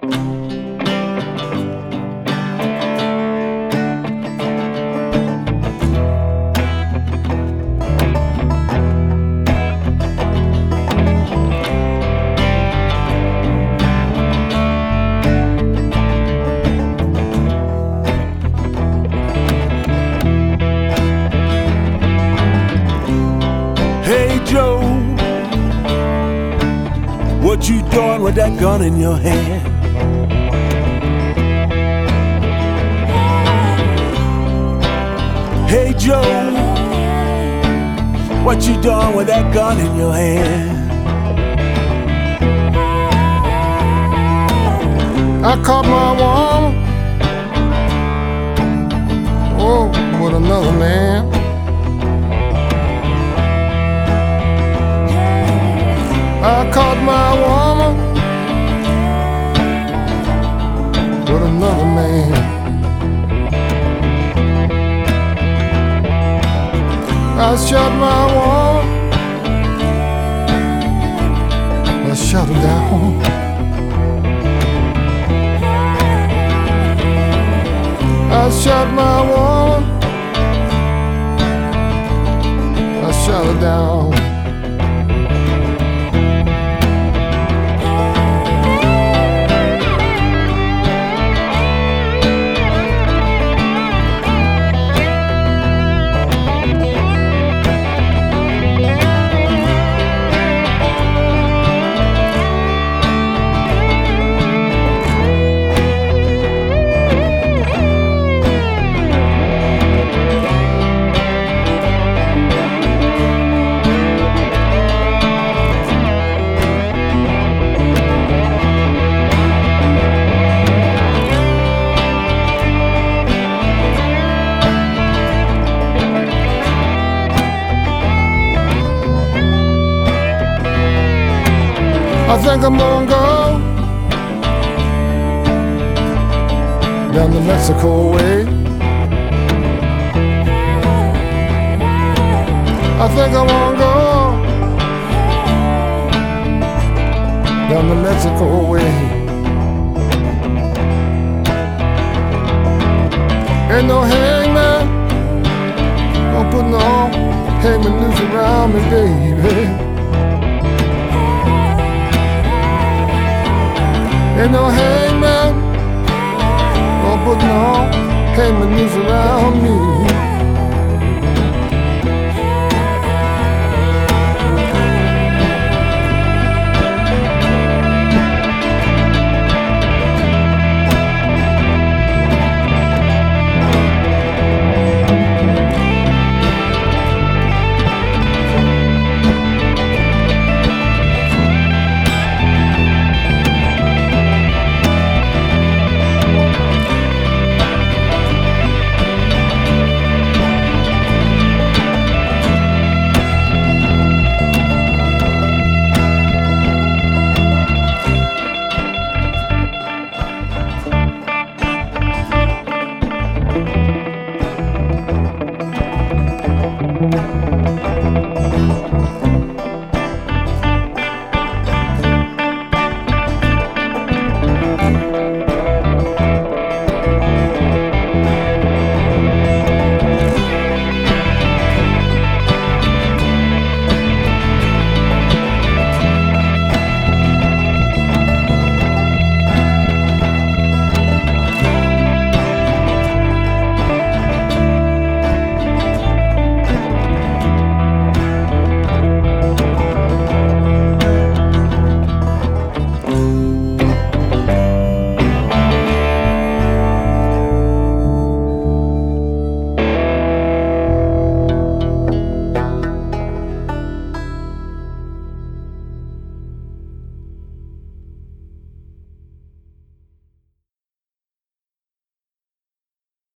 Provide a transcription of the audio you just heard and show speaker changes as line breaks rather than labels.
Hey Joe, what you doing with that gun in your hand? Hey Joe, what you doing with that gun in your hand?
I caught my woman, oh, with another man. I caught my woman with another man. I shot my woman, I shot her down. I shot my woman, I shot her down. I think I'm gonna go down the Mexico way. I think I'm gonna go down the Mexico way. Ain't no hangman gonna put no hangman noose around me, baby. Ain't no hangman gonna put no hangman noose around me.